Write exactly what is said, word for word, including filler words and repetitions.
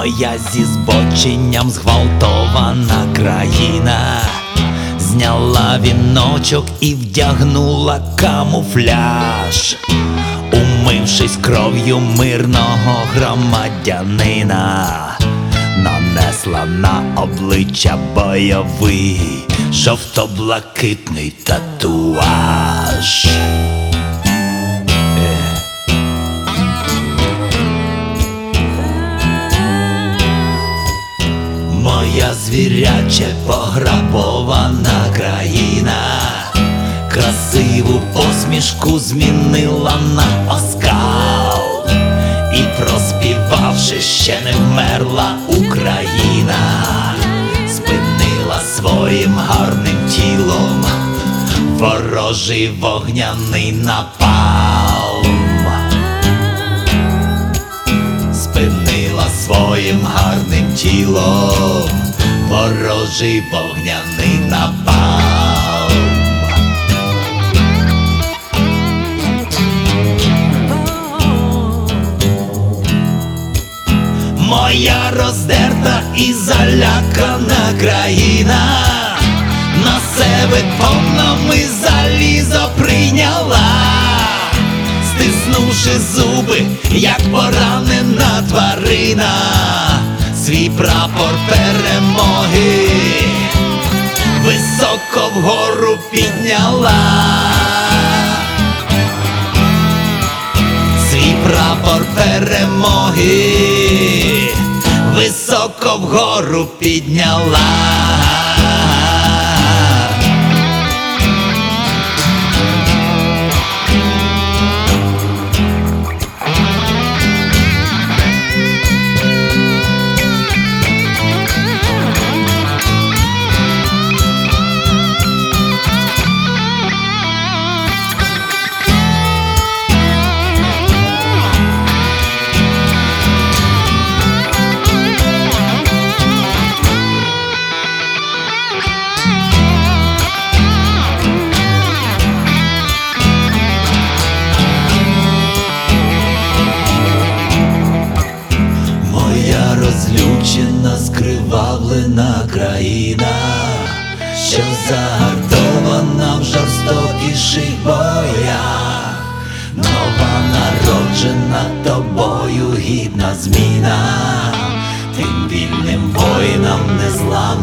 Моя зі збоченням зґвалтована країна зняла віночок і вдягнула камуфляж, умившись кров'ю мирного громадянина, нанесла на обличчя бойовий жовто-блакитний татуаж. Моя звіряче пограбована країна красиву посмішку змінила на оскал, і проспівавши «Ще не вмерла Україна», спинила своїм гарним тілом ворожий вогняний напалм. Спинила своїм гарним тілом ворожий вогняний напалм. Моя роздерта і залякана країна на себе повними залізо прийняла, стиснувши зуби, як поранена тварина, свій прапор перемоги високо вгору підняла. Свій прапор перемоги високо вгору підняла. Розлючена, скривавлена країна, що загартована в жорстокіших боях, нова народжена тобою гідна зміна, тим вільним воїнам незламним